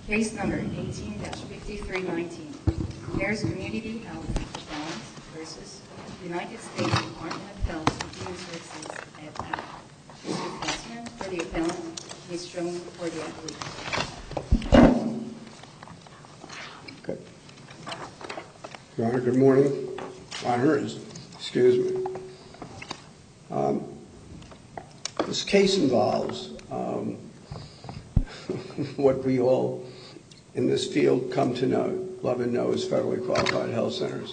Case number 18-5319, Harris Community Health Balance versus United States Department of Health and Human Services et al. Mr. Pressman for the appellant, Ms. Strong for the appellate. Okay. Your Honor, good morning. Honors, excuse me. This case involves what we all in this field come to know, love and know as federally qualified health centers.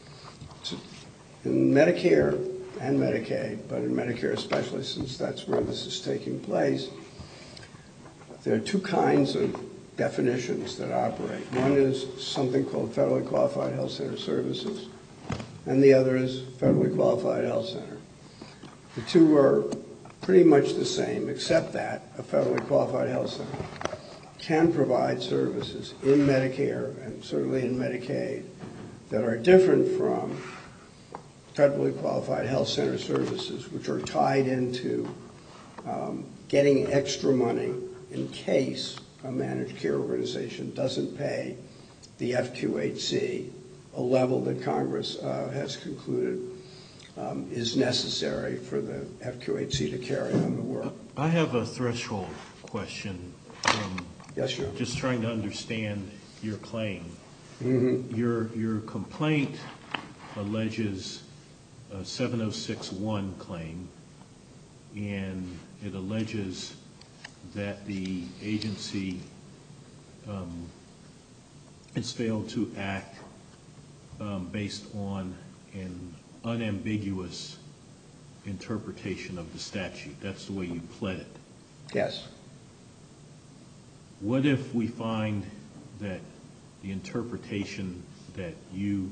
In Medicare and Medicaid, but in Medicare especially since that's where this is taking place, there are two kinds of definitions that operate. One is something called federally qualified health center services, and the other is federally qualified health center. The two are pretty much the same, except that a federally qualified health center can provide services in Medicare and certainly in Medicaid that are different from federally qualified health center services, which are tied into getting extra money in case a managed care organization doesn't pay the FQHC, a level that Congress has concluded is necessary for the FQHC to carry on the work. I have a threshold question. Yes, sir. Just trying to understand your claim. Mm-hmm. Your complaint alleges a 7061 claim, and it alleges that the agency has failed to act based on an unambiguous interpretation of the statute. That's the way you pled it. Yes. What if we find that the interpretation that you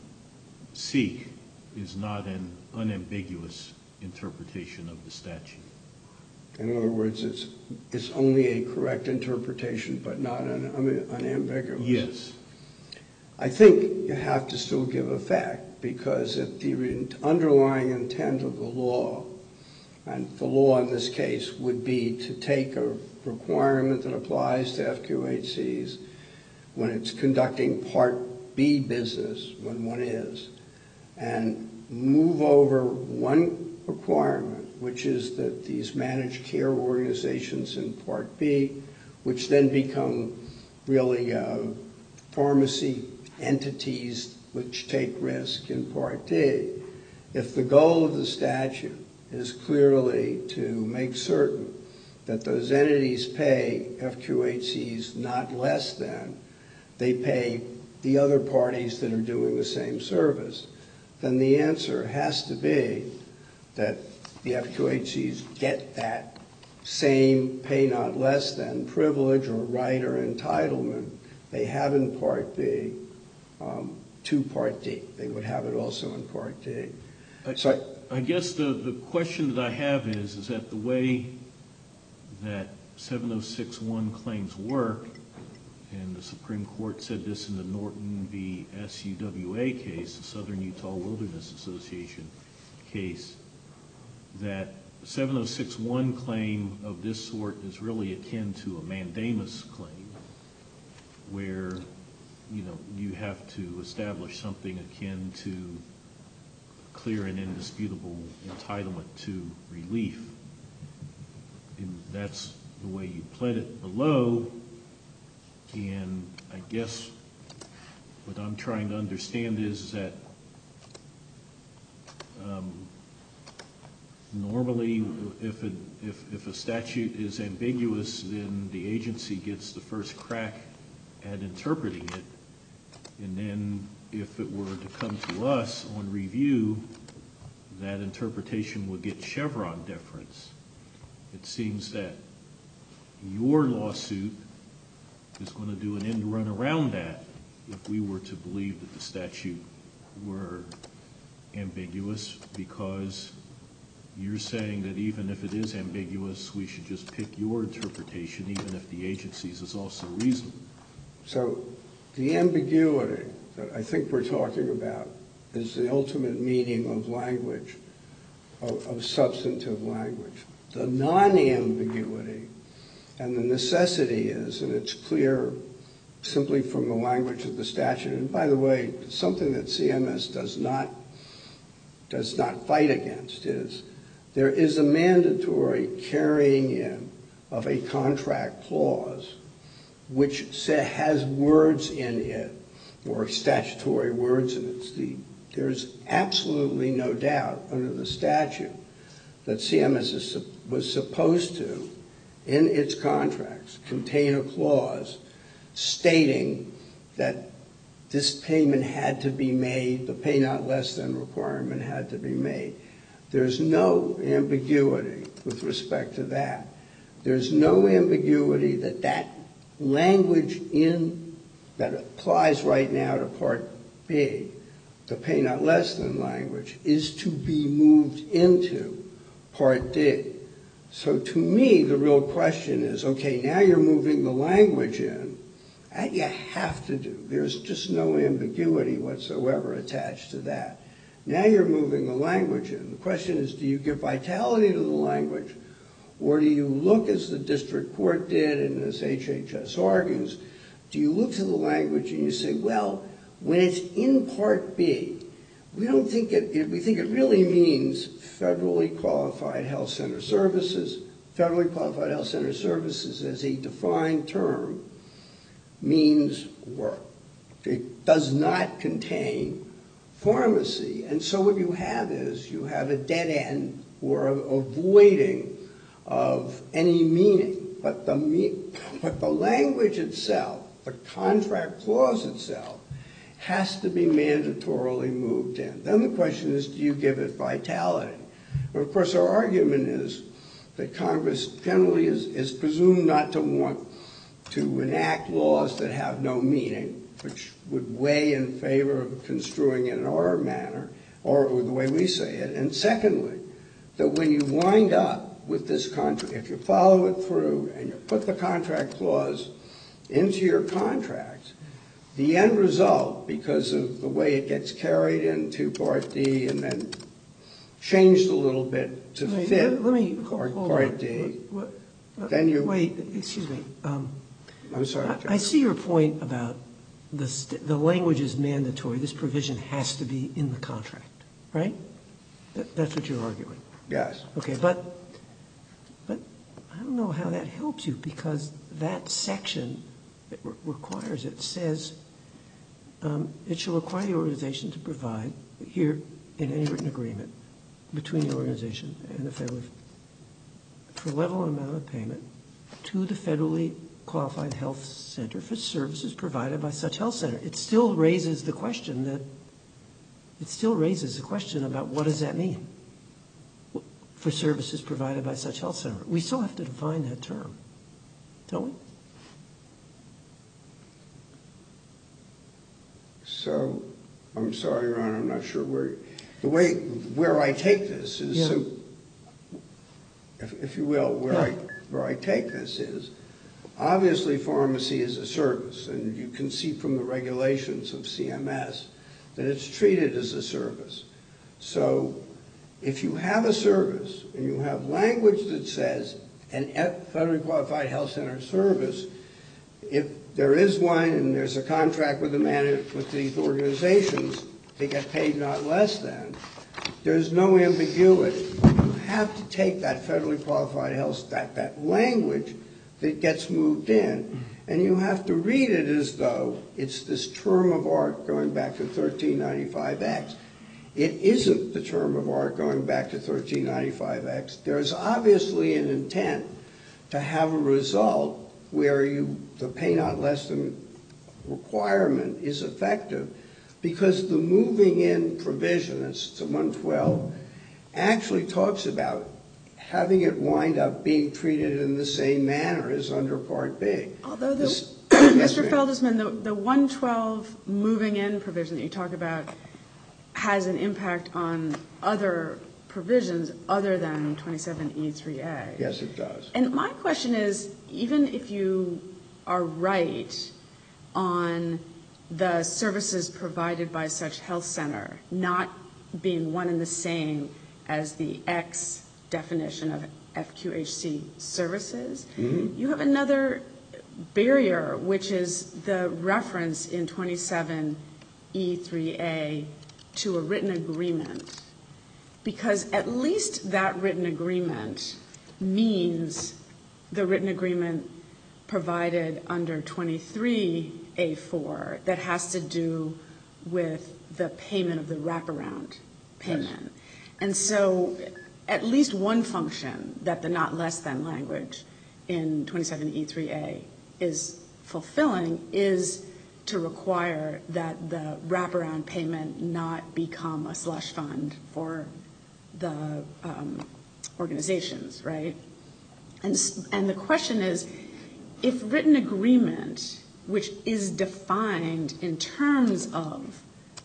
seek is not an unambiguous interpretation of the statute? In other words, it's only a correct interpretation, but not unambiguous. Yes. I think you have to still give effect, because if the underlying intent of the law, and the law in this case would be to take a requirement that applies to FQHCs when it's conducting Part B business, when one is, and move over one requirement, which is that these managed care organizations in Part B, which then become really pharmacy entities which take risk in Part D, if the goal of the statute is clearly to make certain that those entities pay FQHCs not less than they pay the other parties that are doing the same service, then the answer has to be that the FQHCs get that same pay not less than privilege or right or entitlement they have in Part B to Part D. They would have it also in Part D. I guess the question that I have is that the way that 7061 claims work, and the Supreme Court said this in the Norton v. SUWA case, the Southern Utah Wilderness Association case, that 7061 claim of this sort is really akin to a mandamus claim, where you have to establish something akin to clear and indisputable entitlement to relief. And that's the way you pled it below. And I guess what I'm trying to understand is that normally if a statute is ambiguous, then the agency gets the first crack at interpreting it. And then if it were to come to us on review, that interpretation would get Chevron deference. It seems that your lawsuit is going to do an end run around that if we were to believe that the statute were ambiguous, because you're saying that even if it is ambiguous, we should just pick your interpretation, even if the agency's is also reasonable. So the ambiguity that I think we're talking about is the ultimate meaning of language, of substantive language. The non-ambiguity And the necessity is, and it's clear simply from the language of the statute, and by the way, something that CMS does not fight against is there is a mandatory carrying in of a contract clause which has words in it, or statutory words in it. There's absolutely no doubt under the statute that CMS was supposed to, in its contracts, contain a clause stating that this payment had to be made, the pay not less than requirement had to be made. There's no ambiguity with respect to that. There's no ambiguity that that language that applies right now to Part B, the pay not less than language, is to be moved into Part D. So to me, the real question is, okay, now you're moving the language in. That you have to do. There's just no ambiguity whatsoever attached to that. Now you're moving the language in. The question is, do you give vitality to the language, or do you look, as the district court did and as HHS argues, do you look to the language and you say, well, when it's in Part B, we think it really means federally qualified health center services. Federally qualified health center services as a defined term means work. It does not contain pharmacy. And so what you have is you have a dead end or a voiding of any meaning. But the language itself, the contract clause itself, has to be mandatorily moved in. Then the question is, do you give it vitality? And of course, our argument is that Congress generally is presumed not to want to enact laws that have no meaning, which would weigh in favor of construing it in our manner, or the way we say it. And secondly, that when you wind up with this contract, if you follow it through and you put the contract clause into your contract, the end result, because of the way it gets carried into Part D and then changed a little bit to fit Part D, then you... Wait, excuse me. I'm sorry, Judge. I see your point about the language is mandatory. This provision has to be in the contract, right? That's what you're arguing. Yes. Okay, but I don't know how that helps you, because that section that requires it says it shall require the organization to provide here in any written agreement between the organization and the federal for level and amount of payment to the federally qualified health center for services provided by such health center. It still raises the question about what does that mean for services provided by such health center. We still have to define that term, don't we? So, I'm sorry, Your Honor, I'm not sure where I take this is, if you will, where I take this is, obviously pharmacy is a service, and you can see from the regulations of CMS that it's treated as a service. So, if you have a service and you have language that says an federally qualified health center service, if there is one and there's a contract with these organizations, they get paid not less than, there's no ambiguity. You have to take that federally qualified health, that language that gets moved in, and you have to read it as though it's this term of art going back to 1395X. It isn't the term of art going back to 1395X. There's obviously an intent to have a result where the pay not less than requirement is effective, because the moving in provision, it's 112, actually talks about having it wind up being treated in the same manner as under Part B. Although, Mr. Feldesman, the 112 moving in provision that you talk about has an impact on other provisions other than 27E3A. Yes, it does. And my question is, even if you are right on the services provided by such health center not being one and the same as the X definition of FQHC services. You have another barrier, which is the reference in 27E3A to a written agreement, because at least that written agreement means the written agreement provided under 23A4 that has to do with the payment of the wraparound payment. Yes. And so at least one function that the not less than language in 27E3A is fulfilling is to require that the wraparound payment not become a slush fund for the organizations, right? And the question is, if written agreement, which is defined in terms of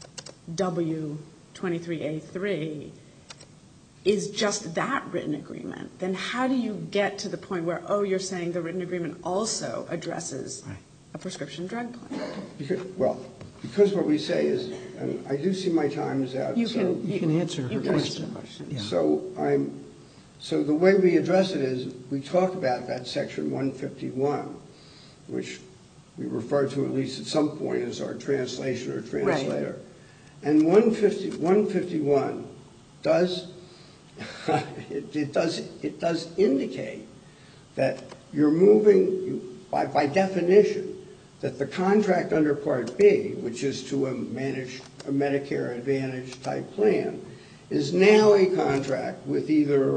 W23A3, is just that written agreement, then how do you get to the point where, oh, you're saying the written agreement also addresses a prescription drug plan? Because what we say is, and I do see my time is out. You can answer her question. Yeah. So the way we address it is we talk about that section 151, which we refer to at least at some point as our translation or translator. Right. And 151 does it does indicate that you're moving by definition that the contract under Part B, which is to manage a Medicare Advantage type plan, is now a contract with either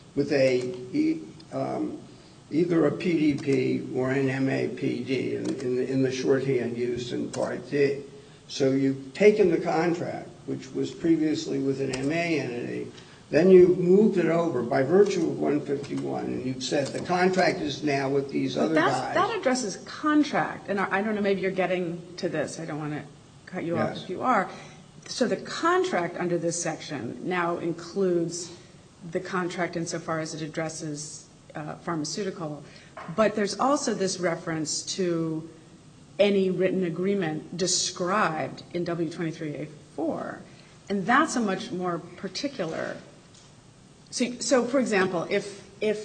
a PDP or an MAPD in the shorthand used in Part D. So you've taken the contract, which was previously with an MA entity, then you've moved it over by virtue of 151, and you've said the contract is now with these other guys. That addresses contract, and I don't know, maybe you're getting to this. I don't want to cut you off if you are. So the contract under this section now includes the contract insofar as it addresses pharmaceutical, but there's also this reference to any written agreement described in W23A4, and that's a much more particular. So for example, if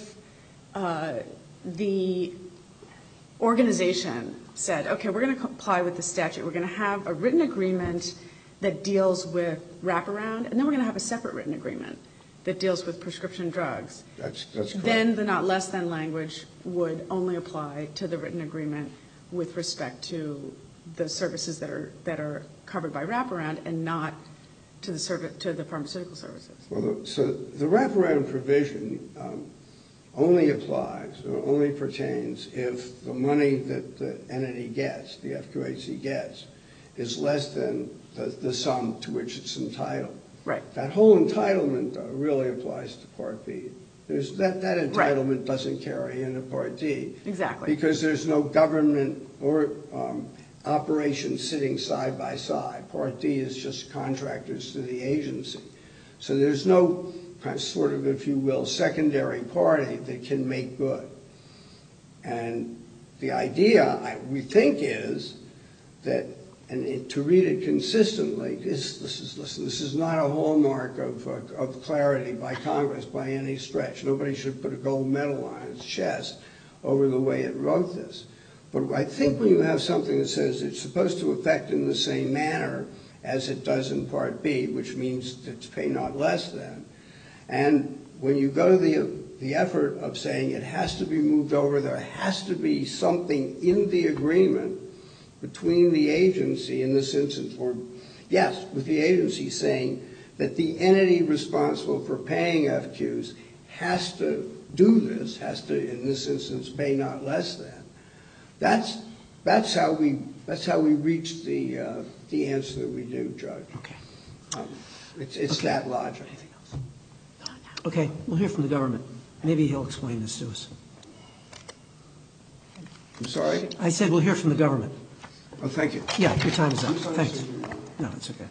the organization said, okay, we're going to comply with the statute, we're going to have a written agreement that deals with wraparound, and then we're going to have a separate written agreement that deals with prescription drugs. That's correct. Then the not less than language would only apply to the written agreement with respect to the services that are covered by wraparound and not to the pharmaceutical services. Well, so the wraparound provision only applies or only pertains if the money that the entity gets, the FQHC gets, is less than the sum to which it's entitled. Right. That whole entitlement really applies to Part B. That entitlement doesn't carry into Part D. Exactly. Because there's no government or operation sitting side by side. Part D is just contractors to the agency. So there's no sort of, if you will, secondary party that can make good. And the idea, we think, is that, and to read it consistently, this is not a hallmark of clarity by Congress by any stretch. Nobody should put a gold medal on its chest over the way it wrote this. But I think when you have something that says it's supposed to affect in the same manner as it does in Part B, which means it's pay not less than, and when you go to the effort of saying it has to be moved over, there has to be something in the agreement between the agency in this instance, or yes, with the agency saying that the entity responsible for paying FQs has to do this, has to, in this instance, pay not less than. That's how we reach the answer that we do, Judge. Okay. It's that logic. Okay, we'll hear from the government. Maybe he'll explain this to us. I'm sorry? I said we'll hear from the government. Oh, thank you. Yeah, your time is up. Thanks. No, it's okay.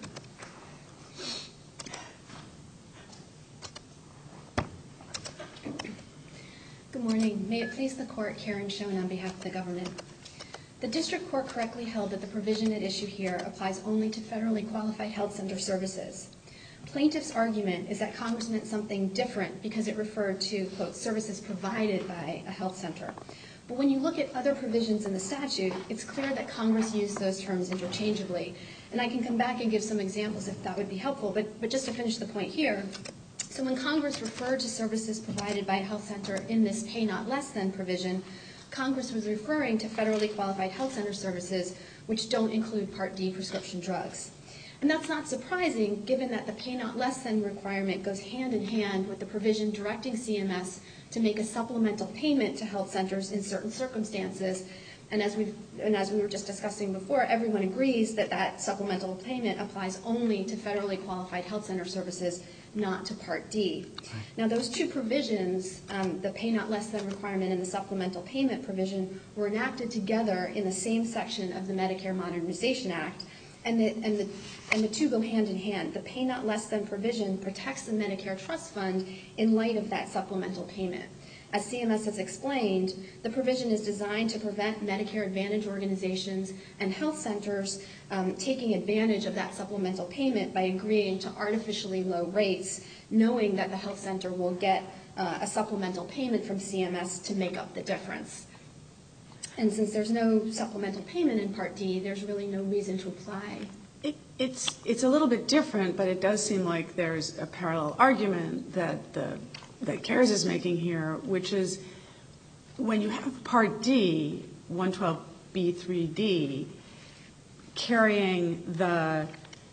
Good morning. May it please the Court, Karen Schoen on behalf of the government. The District Court correctly held that the provision at issue here applies only to federally qualified health center services. Plaintiff's argument is that Congress meant something different because it referred to, quote, services provided by a health center. But when you look at other provisions in the statute, it's clear that Congress used those terms interchangeably. And I can come back and give some examples if that would be helpful. But just to finish the point here, so when Congress referred to services provided by a health center in this pay not less than provision, Congress was referring to federally qualified health center services which don't include Part D prescription drugs. And that's not surprising given that the pay not less than requirement goes hand in hand with the provision directing CMS to make a supplemental payment to health centers in certain circumstances. And as we were just discussing before, everyone agrees that that supplemental payment applies only to federally qualified health center services, not to Part D. Now, those two provisions, the pay not less than requirement and the supplemental payment provision, were enacted together in the same section of the Medicare Modernization Act, and the two go hand in hand. The pay not less than provision protects the Medicare Trust Fund in light of that supplemental payment. As CMS has explained, the provision is designed to prevent Medicare Advantage organizations and health centers taking advantage of that supplemental payment by agreeing to artificially low rates, knowing that the health center will get a supplemental payment from CMS to make up the difference. And since there's no supplemental payment in Part D, there's really no reason to apply. It's a little bit different, but it does seem like there's a parallel argument that CARES is making here, which is when you have Part D, 112B3D, carrying the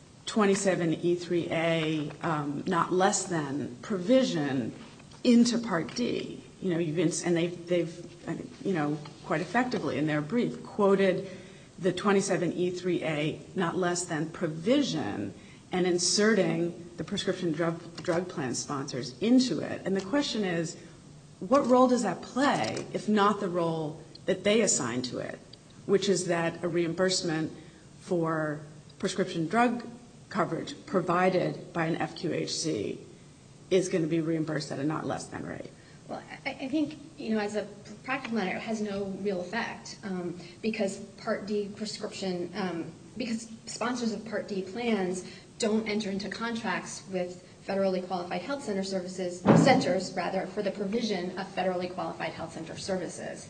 27E3A not less than provision into Part D, and they've quite effectively in their brief quoted the 27E3A not less than provision and inserting the prescription drug plan sponsors into it. And the question is, what role does that play, if not the role that they assign to it, which is that a reimbursement for prescription drug coverage provided by an FQHC is going to be reimbursed at a not less than rate? Well, I think, as a practical matter, it has no real effect because Part D prescription, because sponsors of Part D plans don't enter into contracts with federally qualified health centers for the provision of federally qualified health center services.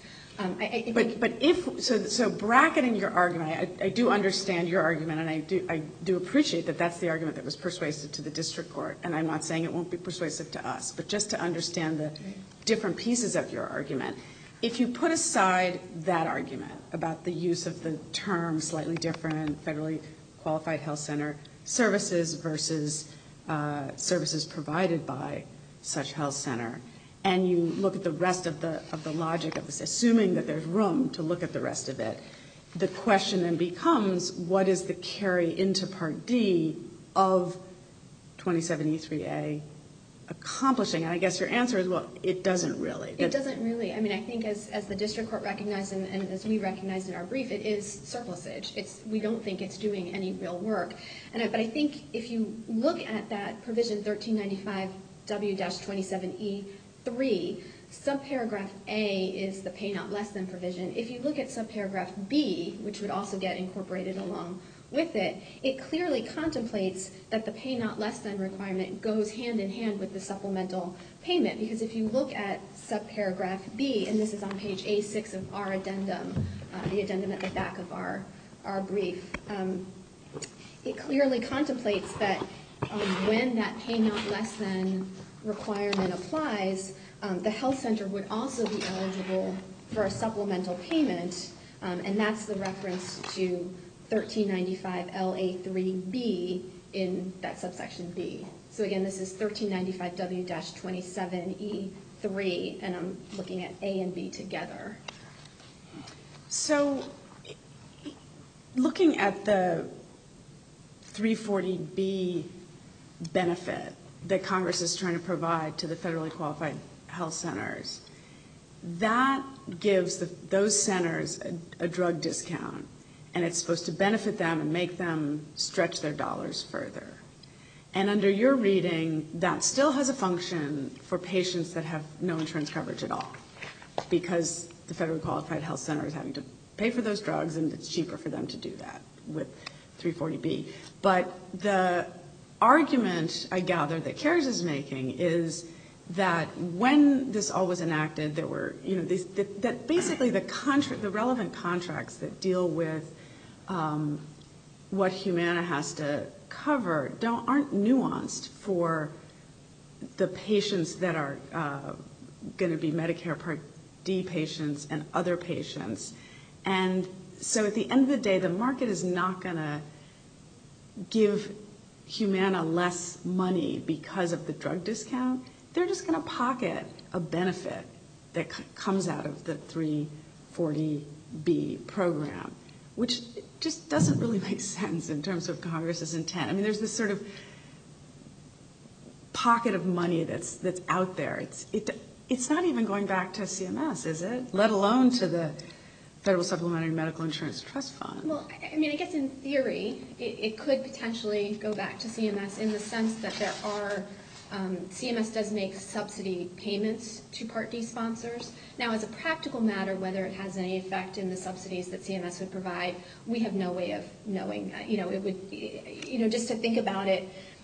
So bracketing your argument, I do understand your argument, and I do appreciate that that's the argument that was persuasive to the district court, and I'm not saying it won't be persuasive to us, but just to understand the different pieces of your argument. If you put aside that argument about the use of the term slightly different, federally qualified health center services versus services provided by such health center, and you look at the rest of the logic of this, assuming that there's room to look at the rest of it, the question then becomes, what is the carry into Part D of 27E3A accomplishing? And I guess your answer is, well, it doesn't really. It doesn't really. I mean, I think as the district court recognized and as we recognized in our brief, it is surplusage. We don't think it's doing any real work. But I think if you look at that provision 1395W-27E3, subparagraph A is the pay not less than provision. If you look at subparagraph B, which would also get incorporated along with it, it clearly contemplates that the pay not less than requirement goes hand in hand with the supplemental payment. Because if you look at subparagraph B, and this is on page A6 of our addendum, the addendum at the back of our brief, it clearly contemplates that when that pay not less than requirement applies, the health center would also be eligible for a supplemental payment, and that's the reference to 1395LA3B in that subsection B. So again, this is 1395W-27E3, and I'm looking at A and B together. So looking at the 340B benefit that Congress is trying to provide to the federally qualified health centers, that gives those centers a drug discount, and it's supposed to benefit them and make them stretch their dollars further. And under your reading, that still has a function for patients that have no insurance coverage at all, because the federally qualified health center is having to pay for those drugs, and it's cheaper for them to do that with 340B. But argument, I gather, that CARES is making is that when this all was enacted, there were, that basically the relevant contracts that deal with what Humana has to cover aren't nuanced for the patients that are going to be Medicare Part D patients and other patients. And so at the end of the day, the market is not going to give Humana less money because of the drug discount. They're just going to pocket a benefit that comes out of the 340B program, which just doesn't really make sense in terms of Congress's intent. I mean, there's this sort of pocket of money that's out there. It's not even going back to CMS, is it? Let alone to the Federal Supplementary Medical Insurance Trust Fund. Well, I mean, I guess in theory, it could potentially go back to CMS in the sense that there are, CMS does make subsidy payments to Part D sponsors. Now, as a practical matter, whether it has any effect in the subsidies that CMS would provide, we have no way of knowing. It would, just to think about it,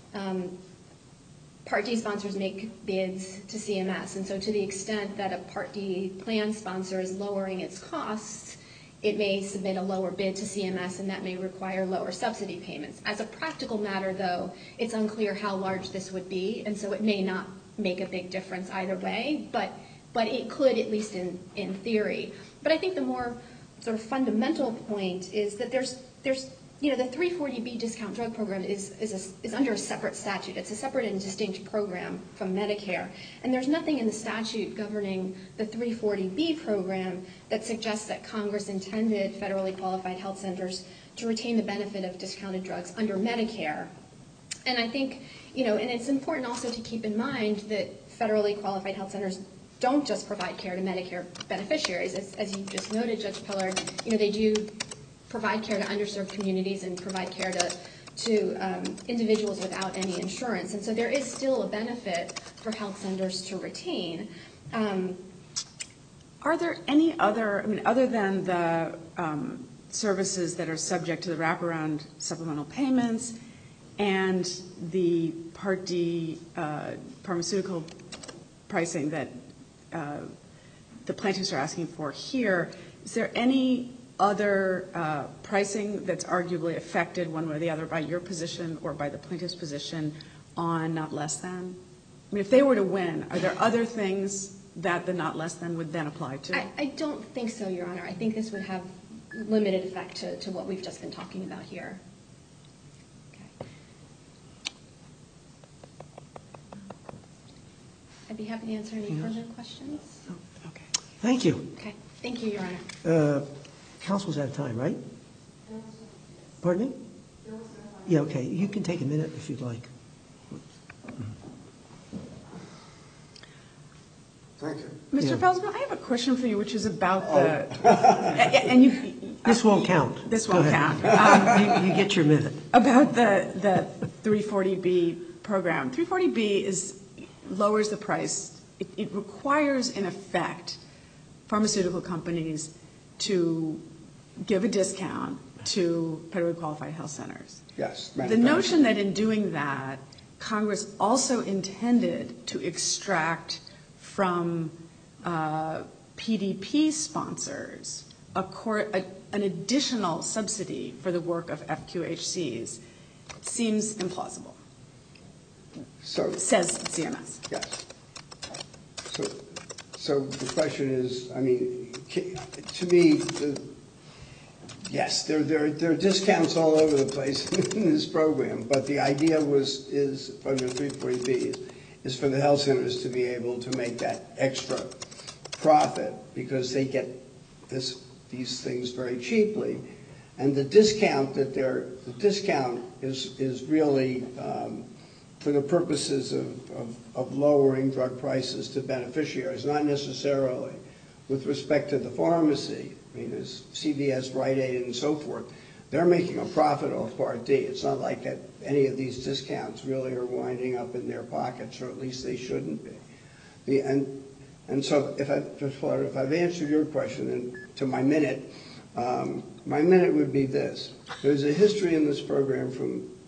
Part D sponsors make bids to CMS, and so to the extent that a Part D plan sponsor is lowering its costs, it may submit a lower bid to CMS, and that may require lower subsidy payments. As a practical matter, though, it's unclear how large this would be, and so it may not make a big difference either way, but it could, at least in theory. But I think the more sort of fundamental point is that there's the 340B discount drug program is under a separate statute. It's a separate and distinct program from Medicare. And there's nothing in the statute governing the 340B program that suggests that Congress intended federally qualified health centers to retain the benefit of discounted drugs under Medicare. And I think, and it's important also to keep in mind that federally qualified health centers don't just provide care to Medicare beneficiaries. As you just noted, Judge Pillard, they do provide care to underserved communities and provide care to individuals without any insurance. And so there is still a benefit for health centers to retain. Are there any other, other than the services that are subject to the wraparound supplemental payments and the Part D pharmaceutical pricing that the plaintiffs are asking for here, is there any other pricing that's arguably affected one way or the other by your position or by the plaintiff's position on not less than? I mean, if they were to win, are there other things that the not less than would then apply to? I don't think so, Your Honor. I think this would have limited effect to what we've just been talking about here. Okay. I'd be happy to answer any further questions. Oh, okay. Thank you. Okay. Thank you, Your Honor. Counsel's out of time, right? Pardon me? Yeah, okay. You can take a minute if you'd like. Thank you. Mr. Felsman, I have a question for you, which is about the... This won't count. This won't count. You get your minute. About the 340B program. 340B lowers the price. It requires, in effect, pharmaceutical companies to give a discount to federally qualified health centers. Yes. The notion that in doing that, Congress also intended to extract from PDP sponsors an additional subsidy for the work of FQHCs seems implausible. Says CMS. Yes. So the question is, I mean, to me, yes, there are discounts all over the place in this program, but the idea is from the 340B is for the health centers to be able to make that extra profit because they get these things very cheaply, and the discount is really for the purposes of lowering drug prices to beneficiaries, not necessarily with respect to the pharmacy. I mean, there's CVS, Rite Aid, and so forth. They're making a profit off Part D. It's not like that any of these discounts really are winding up in their pockets, or at least they shouldn't be. And so if I've answered your question, then to my minute would be this. There's a history in this program from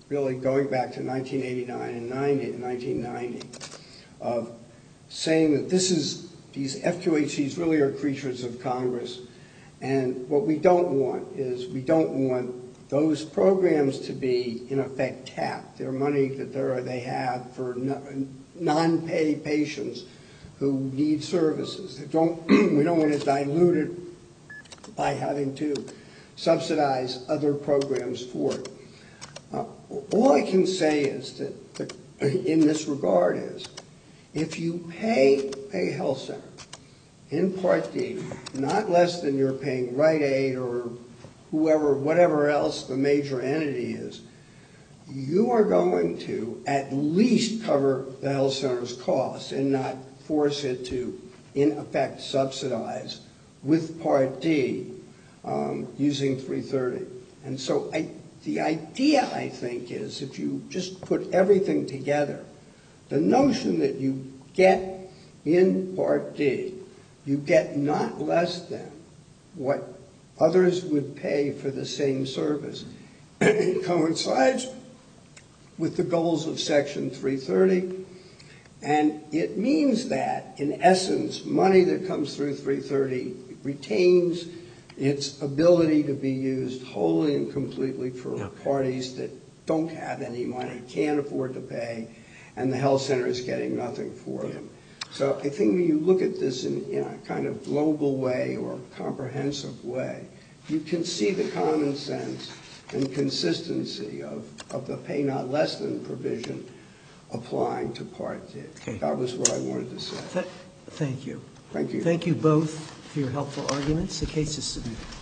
really going back to 1989 and 1990, of saying that these FQHCs really are creatures of Congress. And what we don't want is we don't want those programs to be, in effect, tapped. Their money that they have for non-pay patients who need services. We don't want to dilute it by having to subsidize other programs for it. All I can say is that in this regard is, if you pay a health center in Part D, not less than you're paying Rite Aid or whatever else the major entity is, you are going to at least cover the health center's costs and not force it to, in effect, subsidize with Part D using 330. And so the idea, I think, is if you just put everything together, the notion that you get in Part D, you get not less than what others would pay for the same service. It coincides with the goals of Section 330, and it means that, in essence, money that comes through 330 retains its ability to be used wholly and completely for parties that don't have any money, can't afford to pay, and the health center is getting nothing for them. So I think when you look at this in a kind of global way or comprehensive way, you can see the common sense and consistency of the pay not less than provision applying to Part D. Okay. That was what I wanted to say. Thank you. Thank you. Thank you both for your helpful arguments. The case is submitted.